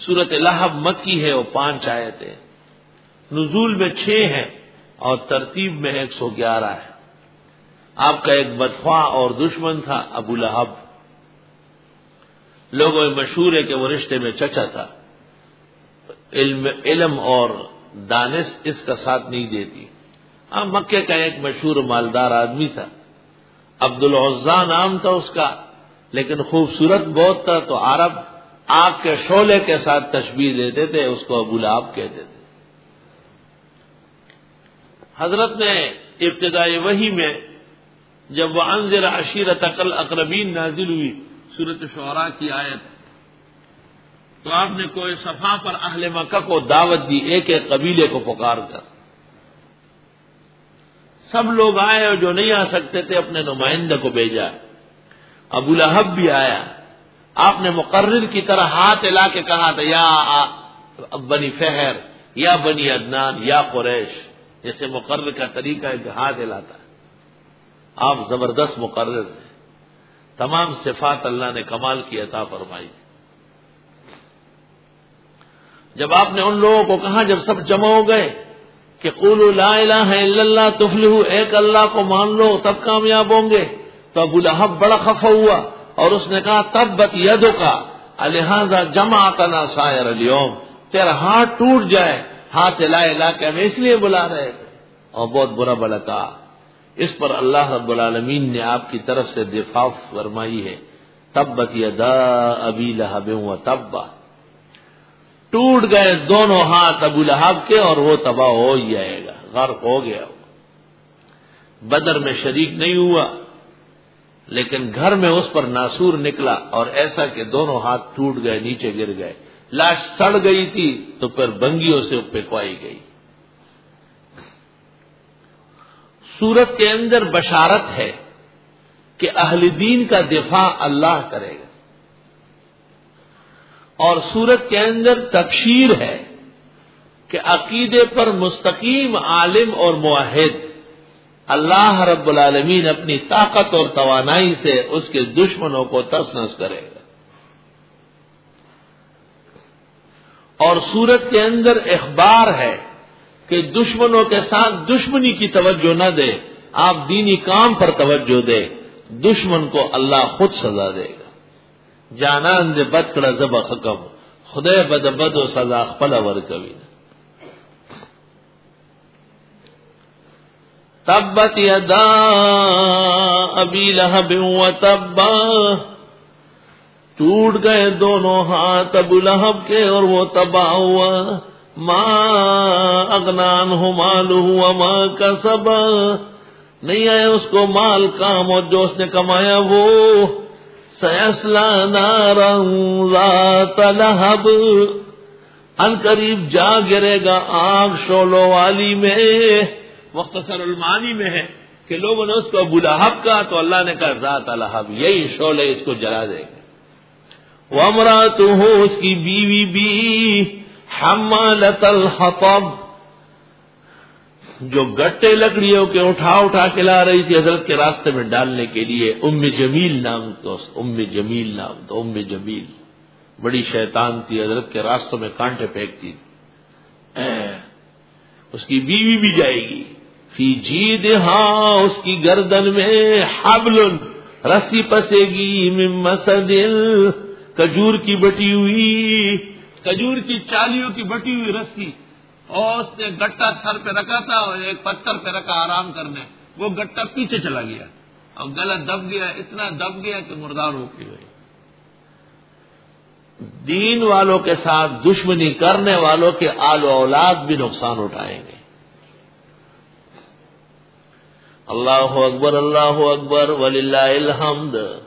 سورۃ لہب مکی ہے، وہ 5 آیتیں، نزول میں 6 ہیں اور ترتیب میں 111 ہے۔ آپ کا ایک بدخواہ اور دشمن تھا ابو لہب، لوگوں میں مشہور ہے کہ وہ رشتے میں چچا تھا، علم اور دانش اس کا ساتھ نہیں دیتی۔ مکے کا ایک مشہور مالدار آدمی تھا، عبد العزا نام تھا اس کا، لیکن خوبصورت بہت تھا، تو عرب آگ کے شعلے کے ساتھ تشبیہ دیتے تھے، اس کو ابو لہب کہتے تھے۔ حضرت نے ابتدائی وحی میں جب وَأَنذِرْ عَشِيرَتَكَ الْأَقْرَبِينَ نازل ہوئی، سورۃ شعراء کی آیت، تو آپ نے کوئی صفحہ پر اہل مکہ کو دعوت دی، ایک ایک قبیلے کو پکار کر۔ سب لوگ آئے اور جو نہیں آ سکتے تھے اپنے نمائندے کو بھیجا، ابو لہب بھی آیا۔ آپ نے مقرر کی طرح ہاتھ ہلا کے کہا تھا، یا بنی فہر، یا بنی عدنان، یا قریش، جیسے مقرر کا طریقہ ہے کہ ہاتھ ہلاتا ہے۔ آپ زبردست مقرر ہیں، تمام صفات اللہ نے کمال کی عطا فرمائی۔ جب آپ نے ان لوگوں کو کہا، جب سب جمع ہو گئے کہ قولوا لا الہ الا اللہ تفلحوا، ایک اللہ کو مان لو تب کامیاب ہوں گے، تو ابو لہب بڑا خفا ہوا اور اس نے کہا تبت یدک لہذا جمعتنا سائر اليوم، تیرا ہاتھ ٹوٹ جائے، ہاتھ لا الہ کے ہمیں اس لیے بلا رہے تھے، اور بہت برا بلا کہا۔ اس پر اللہ رب العالمین نے آپ کی طرف سے دفاع فرمائی ہے، تبت یدا ابی لہب وتب، ٹوٹ گئے دونوں ہاتھ ابو لہب کے اور وہ تباہ ہو ہی جائے گا، غرق ہو گیا۔ بدر میں شریک نہیں ہوا، لیکن گھر میں اس پر ناسور نکلا اور ایسا کہ دونوں ہاتھ ٹوٹ گئے، نیچے گر گئے، لاش سڑ گئی تھی تو پھر بنگیوں سے پکوائی گئی۔ سورت کے اندر بشارت ہے کہ اہل دین کا دفاع اللہ کرے گا، اور سورت کے اندر تبشیر ہے کہ عقیدے پر مستقیم عالم اور موحد اللہ رب العالمین اپنی طاقت اور توانائی سے اس کے دشمنوں کو تس نس کرے گا۔ اور سورت کے اندر اخبار ہے کہ دشمنوں کے ساتھ دشمنی کی توجہ نہ دے، آپ دینی کام پر توجہ دے، دشمن کو اللہ خود سزا دے گا۔ جانان دے بد کړه زب حکم، خدای بد بد و سزا خپل ورکوي۔ تبت یدا ابی لہب وتب، ٹوٹ گئے دونوں ہاتھ ابو لہب کے اور وہ تباہ ہوا۔ ما اغنی عنہ مالہ وما کسب، نہیں آئے اس کو مال کام اور جو اس نے کمایا وہ۔ سیصلی نارا ذات لہب، ان قریب جا گرے گا آگ شعلوں والی میں۔ مختصر المعانی میں ہے کہ لوگوں نے اس کو ابو لہب کہا تو اللہ نے کہا ذات لہب، یہی شعلے اس کو جلا دے گا۔ وامرأتہ، اس کی بیوی بھی، حمالۃ الحطب، جو گٹے لکڑیوں کے اٹھا کے لا رہی تھی حضرت کے راستے میں ڈالنے کے لیے۔ ام جمیل نام تو، ام جمیل بڑی شیطان تھی، حضرت کے راستوں میں کانٹے پھینکتی تھی۔ اس کی بیوی بھی جائے گی۔ فی جیدہا، اس کی گردن میں، حبل، رسی پسے گی، من مسد، کھجور کی بٹی ہوئی، کھجور کی چالیوں کی بٹی ہوئی رسی، اور اس نے گٹا سر پہ رکھا تھا اور ایک پتھر پہ رکھا آرام کرنے، وہ گٹا پیچھے چلا گیا اور گلا دب گیا، اتنا دب گیا کہ مردار ہو کے گئی۔ دین والوں کے ساتھ دشمنی کرنے والوں کے آل و اولاد بھی نقصان اٹھائیں گے۔ اللہ اکبر، اللہ اکبر، وللہ الحمد۔